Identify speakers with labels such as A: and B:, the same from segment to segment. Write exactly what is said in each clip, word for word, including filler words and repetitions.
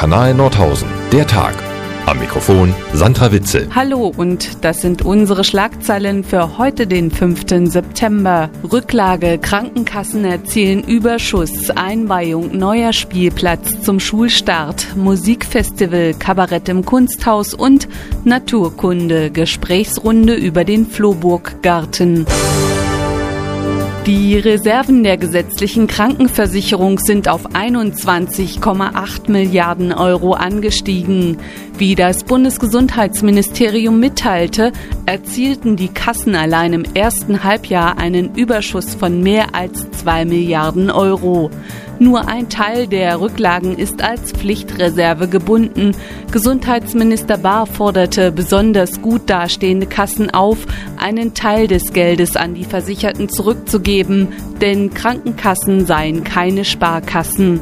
A: Kanal Nordhausen. Der Tag. Am Mikrofon Sandra Witzel.
B: Hallo, und das sind unsere Schlagzeilen für heute, den fünften September. Rücklage, Krankenkassen erzielen Überschuss, Einweihung neuer Spielplatz zum Schulstart, Musikfestival, Kabarett im Kunsthaus und Naturkunde, Gesprächsrunde über den Floburg-Garten. Die Reserven der gesetzlichen Krankenversicherung sind auf einundzwanzig Komma acht Milliarden Euro angestiegen. Wie das Bundesgesundheitsministerium mitteilte, erzielten die Kassen allein im ersten Halbjahr einen Überschuss von mehr als zwei Milliarden Euro. Nur ein Teil der Rücklagen ist als Pflichtreserve gebunden. Gesundheitsminister Bahr forderte besonders gut dastehende Kassen auf, einen Teil des Geldes an die Versicherten zurückzugeben, denn Krankenkassen seien keine Sparkassen.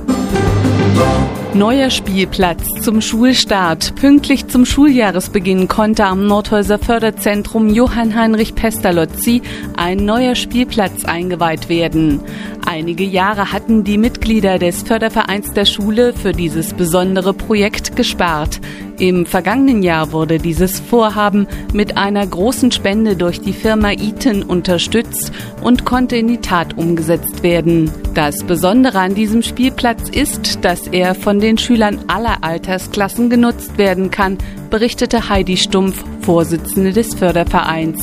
B: Neuer Spielplatz zum Schulstart. Pünktlich zum Schuljahresbeginn konnte am Nordhäuser Förderzentrum Johann Heinrich Pestalozzi ein neuer Spielplatz eingeweiht werden. Einige Jahre hatten die Mitglieder des Fördervereins der Schule für dieses besondere Projekt gespart. Im vergangenen Jahr wurde dieses Vorhaben mit einer großen Spende durch die Firma Eaton unterstützt und konnte in die Tat umgesetzt werden. Das Besondere an diesem Spielplatz ist, dass er von den Schülern aller Altersklassen genutzt werden kann, berichtete Heidi Stumpf, Vorsitzende des Fördervereins.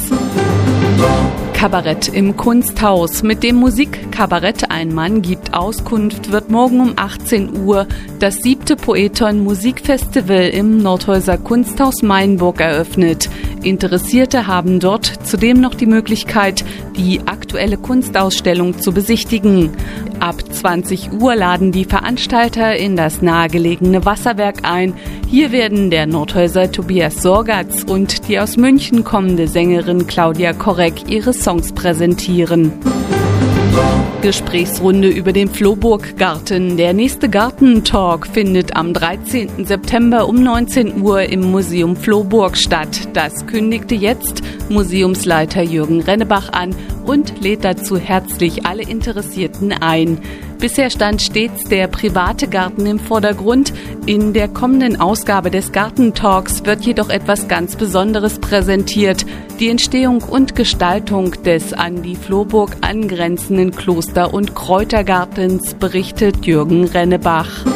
B: Kabarett im Kunsthaus. Mit dem Musikkabarett Ein Mann gibt Auskunft wird morgen um achtzehn Uhr das siebte Poeton Musikfestival im Nordhäuser Kunsthaus Mainburg eröffnet. Interessierte haben dort zudem noch die Möglichkeit, die aktuelle Kunstausstellung zu besichtigen. Ab zwanzig Uhr laden die Veranstalter in das nahegelegene Wasserwerk ein. Hier werden der Nordhäuser Tobias Sorgatz und die aus München kommende Sängerin Claudia Korek ihre Songs präsentieren. Gesprächsrunde über den Floburg-Garten. Der nächste Gartentalk findet am dreizehnten September um neunzehn Uhr im Museum Floburg statt. Das kündigte jetzt Museumsleiter Jürgen Rennebach an und lädt dazu herzlich alle Interessierten ein. Bisher stand stets der private Garten im Vordergrund. In der kommenden Ausgabe des Gartentalks wird jedoch etwas ganz Besonderes präsentiert: die Entstehung und Gestaltung des an die Floburg angrenzenden Kloster- und Kräutergartens, berichtet Jürgen Rennebach.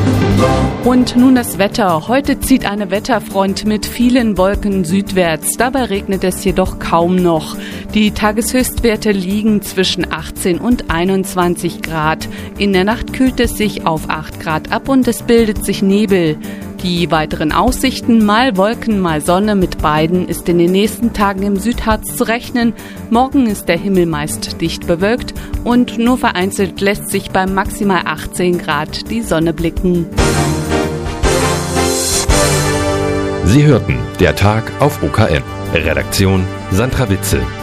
B: Und nun das Wetter. Heute zieht eine Wetterfront mit vielen Wolken südwärts. Dabei regnet es jedoch kaum noch. Die Tageshöchstwerte liegen zwischen achtzehn und einundzwanzig Grad. In der Nacht kühlt es sich auf acht Grad ab und es bildet sich Nebel. Die weiteren Aussichten, mal Wolken, mal Sonne, mit beiden ist in den nächsten Tagen im Südharz zu rechnen. Morgen ist der Himmel meist dicht bewölkt und nur vereinzelt lässt sich bei maximal achtzehn Grad die Sonne blicken.
A: Sie hörten Der Tag auf O K M. Redaktion Sandra Witzel.